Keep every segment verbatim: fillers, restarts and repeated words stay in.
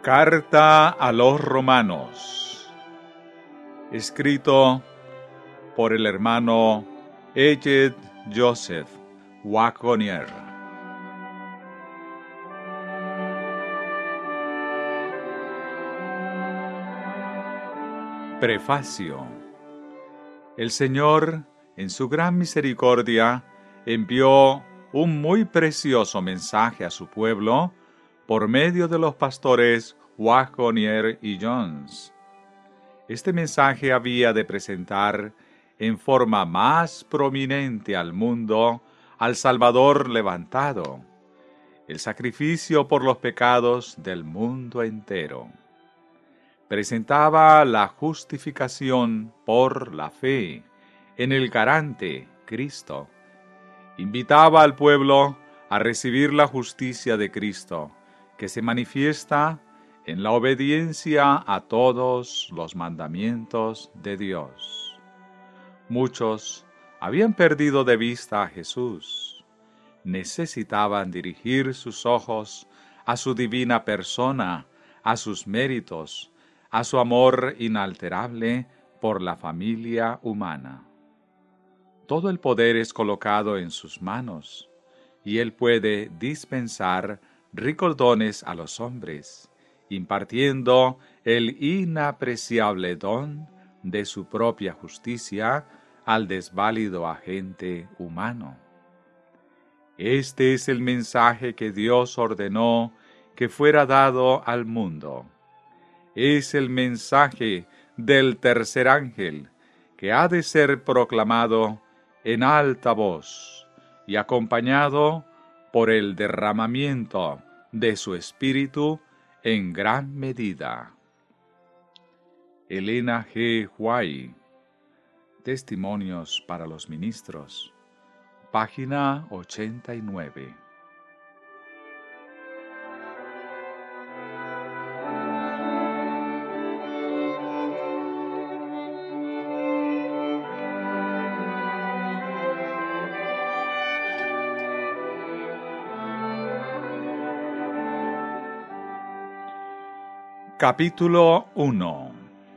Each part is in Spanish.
Carta a los Romanos, escrito por el hermano Eged Joseph Wagonier. Prefacio. El Señor, en su gran misericordia, envió un muy precioso mensaje a su pueblo por medio de los pastores Wagonier y Jones. Este mensaje había de presentar en forma más prominente al mundo al Salvador levantado, el sacrificio por los pecados del mundo entero. Presentaba la justificación por la fe en el garante Cristo. Invitaba al pueblo a recibir la justicia de Cristo, que se manifiesta en la obediencia a todos los mandamientos de Dios. Muchos habían perdido de vista a Jesús. Necesitaban dirigir sus ojos a su divina persona, a sus méritos, a su amor inalterable por la familia humana. Todo el poder es colocado en sus manos, y Él puede dispensar ricos dones a los hombres, impartiendo el inapreciable don de su propia justicia al desválido agente humano. Este es el mensaje que Dios ordenó que fuera dado al mundo. Es el mensaje del tercer ángel, que ha de ser proclamado en alta voz y acompañado por el derramamiento de su espíritu en gran medida. Elena G. White, Testimonios para los Ministros, página ochenta y nueve. Capítulo uno.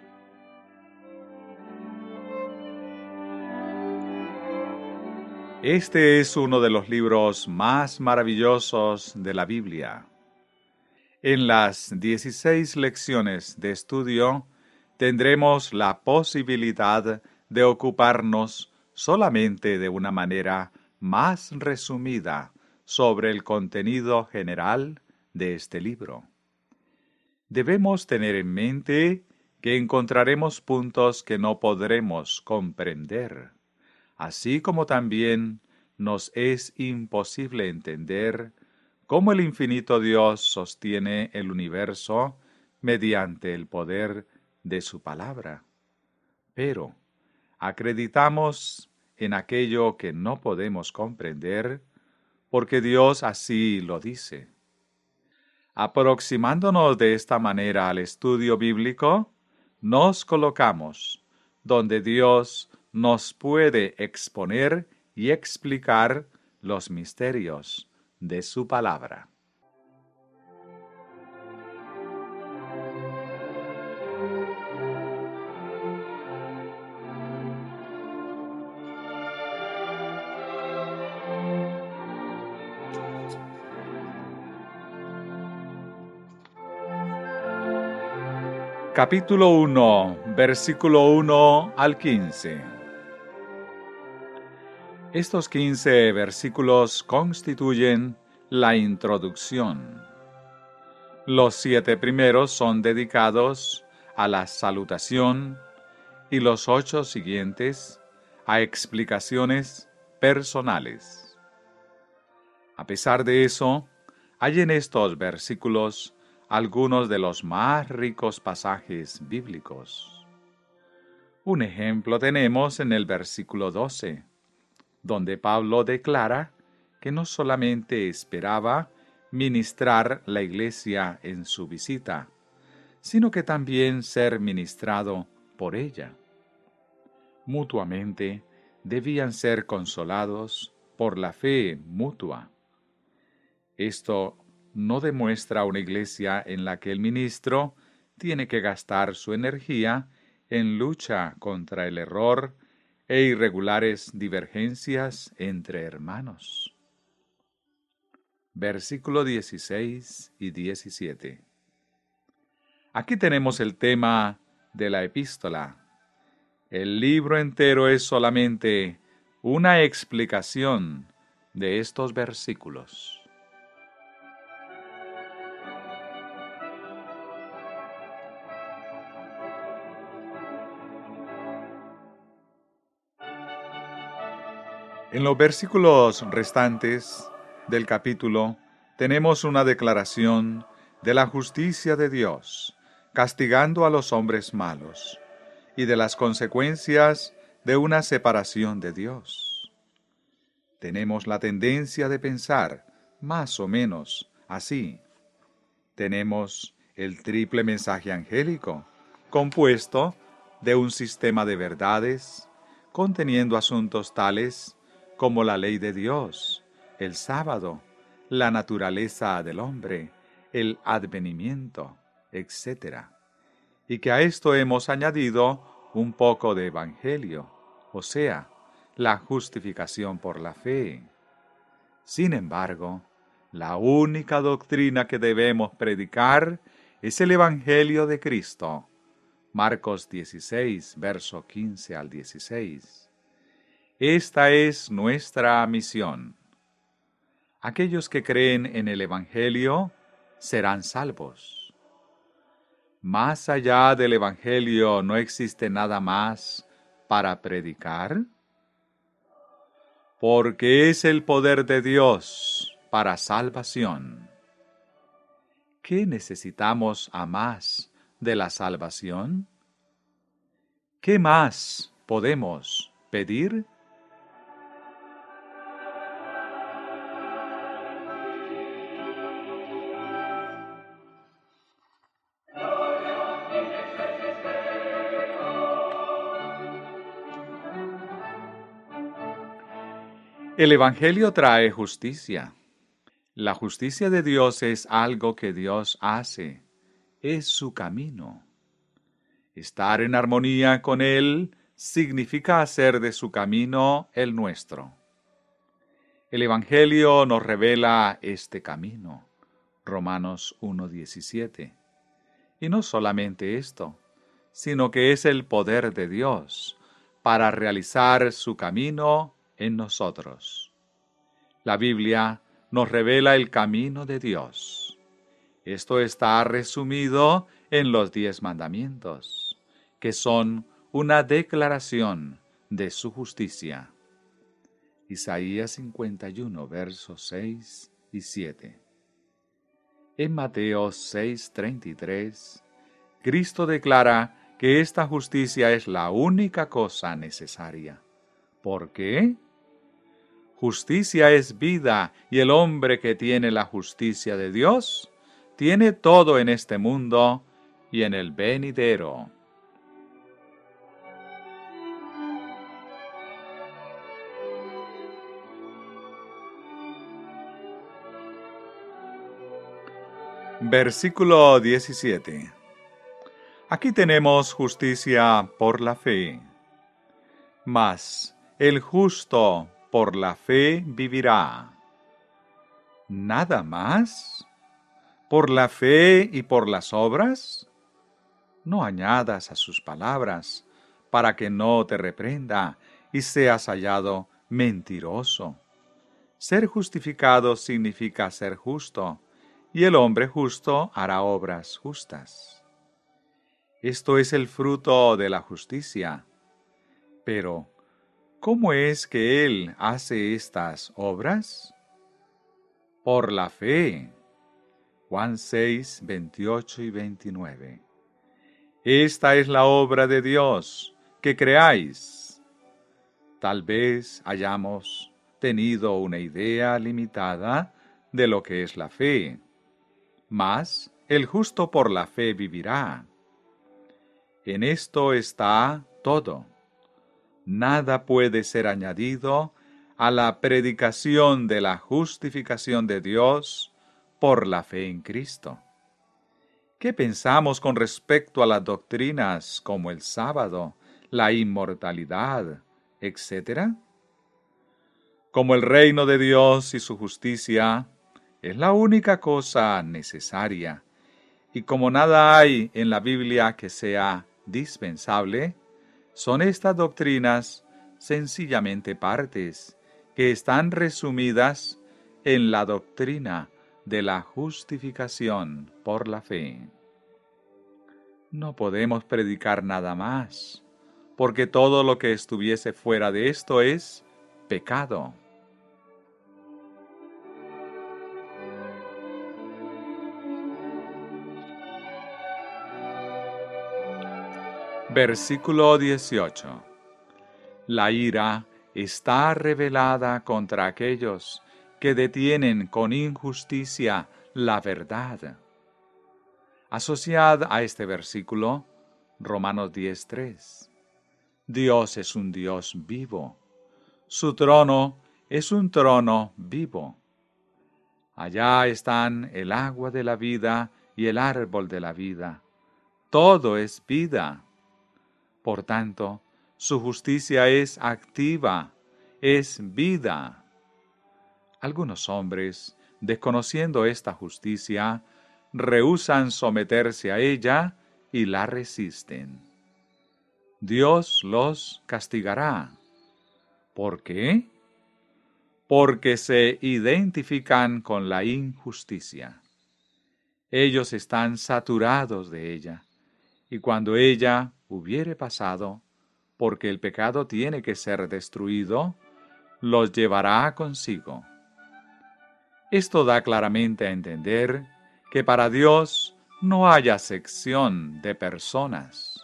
Este es uno de los libros más maravillosos de la Biblia. En las dieciséis lecciones de estudio tendremos la posibilidad de ocuparnos solamente de una manera más resumida sobre el contenido general de este libro. Debemos tener en mente que encontraremos puntos que no podremos comprender, así como también nos es imposible entender cómo el infinito Dios sostiene el universo mediante el poder de su palabra. Pero acreditamos en aquello que no podemos comprender, porque Dios así lo dice. Aproximándonos de esta manera al estudio bíblico, nos colocamos donde Dios nos puede exponer y explicar los misterios de su palabra. Capítulo uno, versículo uno al quince. Estos quince versículos constituyen la introducción. Los siete primeros son dedicados a la salutación y los ocho siguientes a explicaciones personales. A pesar de eso, hay en estos versículos algunos de los más ricos pasajes bíblicos. Un ejemplo tenemos en el versículo doce, donde Pablo declara que no solamente esperaba ministrar la iglesia en su visita, sino que también ser ministrado por ella. Mutuamente debían ser consolados por la fe mutua. Esto no demuestra una iglesia en la que el ministro tiene que gastar su energía en lucha contra el error e irregulares divergencias entre hermanos. Versículo dieciséis y diecisiete. Aquí tenemos el tema de la epístola. El libro entero es solamente una explicación de estos versículos. En los versículos restantes del capítulo tenemos una declaración de la justicia de Dios, castigando a los hombres malos, y de las consecuencias de una separación de Dios. Tenemos la tendencia de pensar, más o menos, así. Tenemos el triple mensaje angélico, compuesto de un sistema de verdades, conteniendo asuntos tales como la ley de Dios, el sábado, la naturaleza del hombre, el advenimiento, etcétera. Y que a esto hemos añadido un poco de evangelio, o sea, la justificación por la fe. Sin embargo, la única doctrina que debemos predicar es el evangelio de Cristo. Marcos dieciséis, verso quince al dieciséis. Esta es nuestra misión. Aquellos que creen en el evangelio serán salvos. ¿Más allá del evangelio no existe nada más para predicar? Porque es el poder de Dios para salvación. ¿Qué necesitamos a más de la salvación? ¿Qué más podemos pedir? El Evangelio trae justicia. La justicia de Dios es algo que Dios hace, es su camino. Estar en armonía con Él significa hacer de su camino el nuestro. El Evangelio nos revela este camino, Romanos uno diecisiete. Y no solamente esto, sino que es el poder de Dios para realizar su camino en nosotros. La Biblia nos revela el camino de Dios. Esto está resumido en los diez mandamientos, que son una declaración de su justicia. Isaías cincuenta y uno, versos seis y siete. En Mateo seis treinta y tres, Cristo declara que esta justicia es la única cosa necesaria. ¿Por qué? Justicia es vida, y el hombre que tiene la justicia de Dios tiene todo en este mundo y en el venidero. Versículo diecisiete. Aquí tenemos justicia por la fe. Mas el justo por la fe vivirá. ¿Nada más? ¿Por la fe y por las obras? No añadas a sus palabras, para que no te reprenda y seas hallado mentiroso. Ser justificado significa ser justo, y el hombre justo hará obras justas. Esto es el fruto de la justicia. Pero, ¿cómo es que Él hace estas obras? Por la fe. Juan seis, veintiocho y veintinueve. Esta es la obra de Dios, que creáis. Tal vez hayamos tenido una idea limitada de lo que es la fe, mas el justo por la fe vivirá. En esto está todo. Nada puede ser añadido a la predicación de la justificación de Dios por la fe en Cristo. ¿Qué pensamos con respecto a las doctrinas como el sábado, la inmortalidad, etcétera? Como el reino de Dios y su justicia es la única cosa necesaria, y como nada hay en la Biblia que sea dispensable, son estas doctrinas sencillamente partes que están resumidas en la doctrina de la justificación por la fe. No podemos predicar nada más, porque todo lo que estuviese fuera de esto es pecado. Versículo dieciocho. La ira está revelada contra aquellos que detienen con injusticia la verdad. Asociad a este versículo Romanos diez tres. Dios es un Dios vivo. Su trono es un trono vivo. Allá están el agua de la vida y el árbol de la vida. Todo es vida. Por tanto, su justicia es activa, es vida. Algunos hombres, desconociendo esta justicia, rehúsan someterse a ella y la resisten. Dios los castigará. ¿Por qué? Porque se identifican con la injusticia. Ellos están saturados de ella, y cuando ella hubiere pasado, porque el pecado tiene que ser destruido, los llevará consigo. Esto da claramente a entender que para Dios no hay acepción de personas.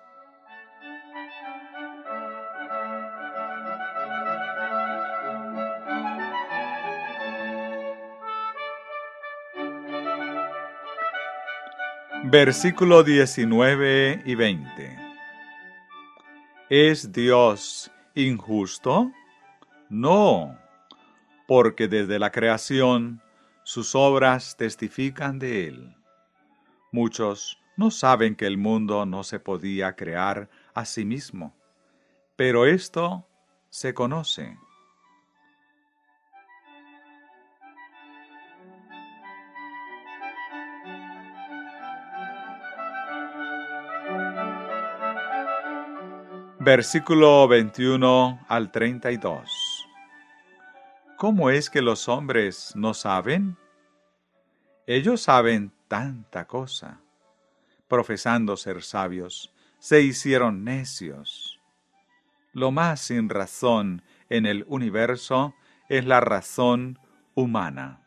Versículo diecinueve y veinte. ¿Es Dios injusto? No, porque desde la creación sus obras testifican de Él. Muchos no saben que el mundo no se podía crear a sí mismo, pero esto se conoce. Versículo veintiuno al treinta y dos. ¿Cómo es que los hombres no saben? Ellos saben tanta cosa. Profesando ser sabios, se hicieron necios. Lo más sin razón en el universo es la razón humana.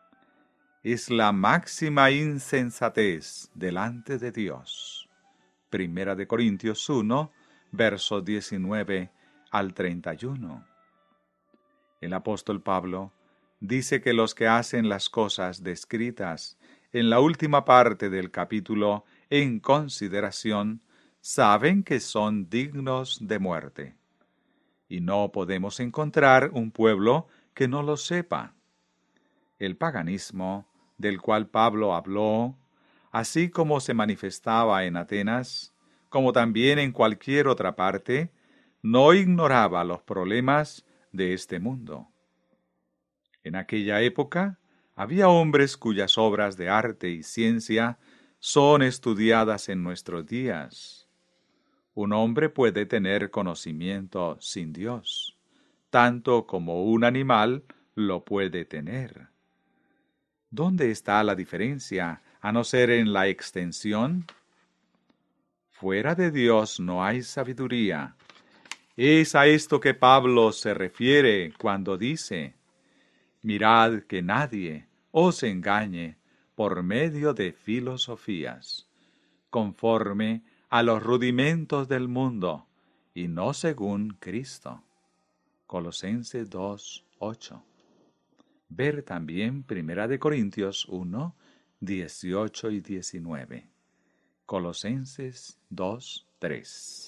Es la máxima insensatez delante de Dios. Primera de Corintios uno, versos diecinueve al treinta y uno. El apóstol Pablo dice que los que hacen las cosas descritas en la última parte del capítulo en consideración saben que son dignos de muerte. Y no podemos encontrar un pueblo que no lo sepa. El paganismo, del cual Pablo habló, así como se manifestaba en Atenas, como también en cualquier otra parte, no ignoraba los problemas de este mundo. En aquella época había hombres cuyas obras de arte y ciencia son estudiadas en nuestros días. Un hombre puede tener conocimiento sin Dios, tanto como un animal lo puede tener. ¿Dónde está la diferencia, a no ser en la extensión? Fuera de Dios no hay sabiduría. Es a esto que Pablo se refiere cuando dice: mirad que nadie os engañe por medio de filosofías, conforme a los rudimentos del mundo, y no según Cristo. Colosenses dos ocho. Ver también Primera de Corintios uno, dieciocho y diecinueve. Colosenses dos tres.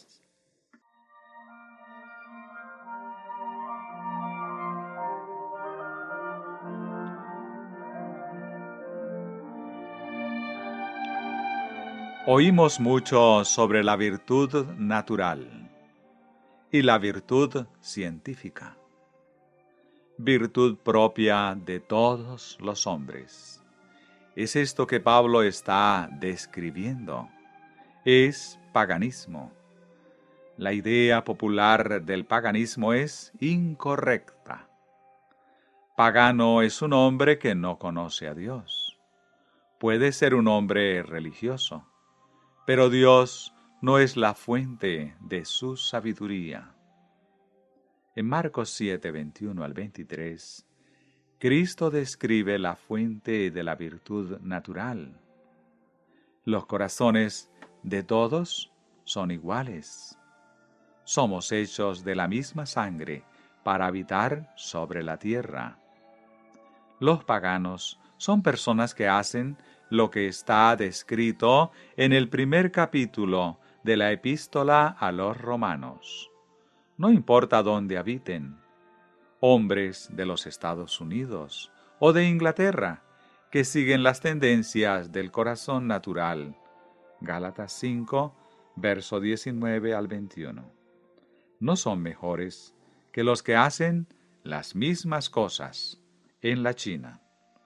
Oímos mucho sobre la virtud natural y la virtud científica, virtud propia de todos los hombres. Es esto que Pablo está describiendo. Es paganismo. La idea popular del paganismo es incorrecta. Pagano es un hombre que no conoce a Dios. Puede ser un hombre religioso, pero Dios no es la fuente de su sabiduría. En Marcos siete, veintiuno al veintitrés, Cristo describe la fuente de la virtud natural. Los corazones de todos son iguales. Somos hechos de la misma sangre para habitar sobre la tierra. Los paganos son personas que hacen lo que está descrito en el primer capítulo de la epístola a los romanos. No importa dónde habiten, hombres de los Estados Unidos o de Inglaterra, que siguen las tendencias del corazón natural. Gálatas cinco, verso diecinueve al veintiuno. No son mejores que los que hacen las mismas cosas en la China.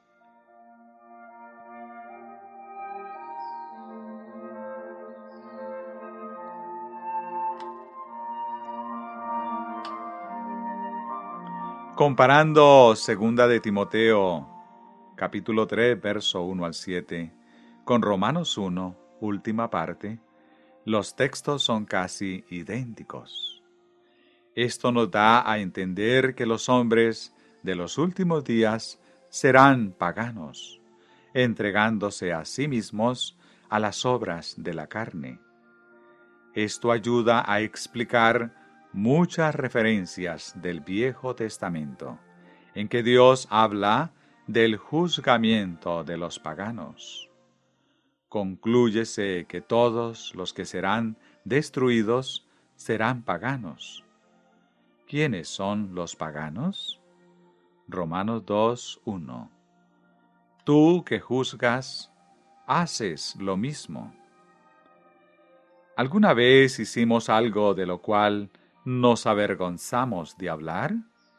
Comparando segunda de Timoteo, capítulo tres, verso uno al siete, con Romanos uno, última parte, los textos son casi idénticos. Esto nos da a entender que los hombres de los últimos días serán paganos, entregándose a sí mismos a las obras de la carne. Esto ayuda a explicar muchas referencias del Viejo Testamento, en que Dios habla del juzgamiento de los paganos. Conclúyese que todos los que serán destruidos serán paganos. ¿Quiénes son los paganos? Romanos dos, uno. Tú que juzgas, haces lo mismo. ¿Alguna vez hicimos algo de lo cual nos avergonzamos de hablar?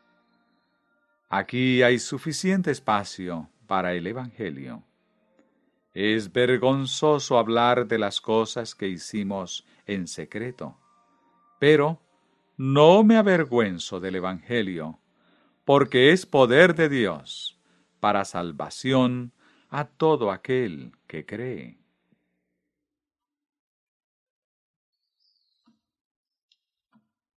Aquí hay suficiente espacio para el Evangelio. Es vergonzoso hablar de las cosas que hicimos en secreto, pero no me avergüenzo del Evangelio, porque es poder de Dios para salvación a todo aquel que cree.